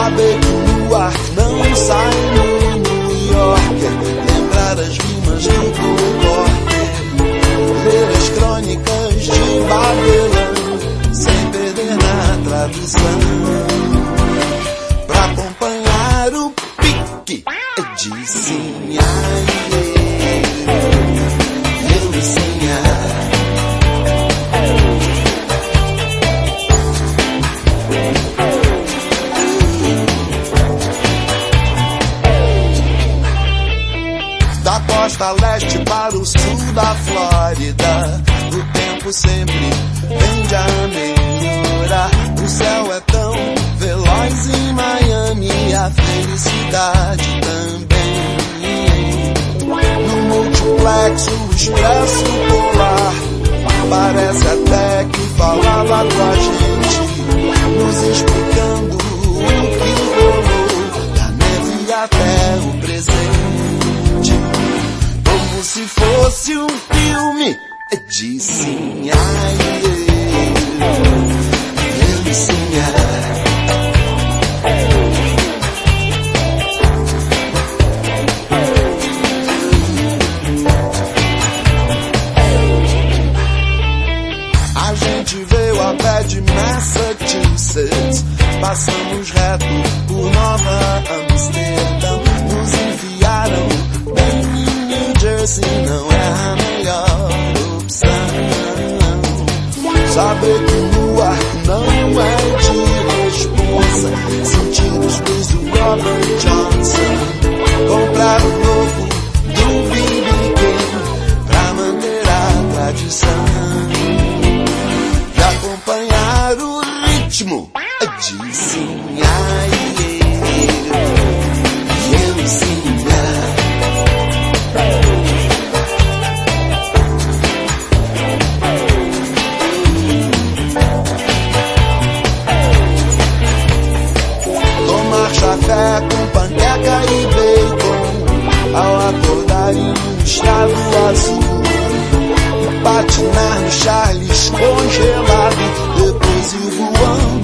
Saber que no ar não sai no New Yorker, lembrar as rimas do Concorde, ler as crônicas de Babelão, sem perder na tradução, pra acompanhar o pique de Sinha. Eu e Sinha. Da costa leste para o sul da Flórida, o tempo sempre tende a melhorar. O céu é tão veloz em Miami, a felicidade também. No multiplexo, o expresso polar parece até que falava com a gente, nos explicando o que rolou da neve até o presente, como se fosse um filme de Sinha. Eu e Sinha. A gente veio a pé de Massachusetts, passamos reto por Nova Amsterdã, nos enviaram bem em New Jersey, não é a melhor opção. Saber que no ar não é de responsa, sentir os blues do Robert Johnson, comprar o novo do B.B. King pra manter a tradição e acompanhar o ritmo de Sinha. Eu e Sinha. Tomar chafé com panqueca e bacon ao acordar em um estado azul, patinar no Charles congelado, depois ir voando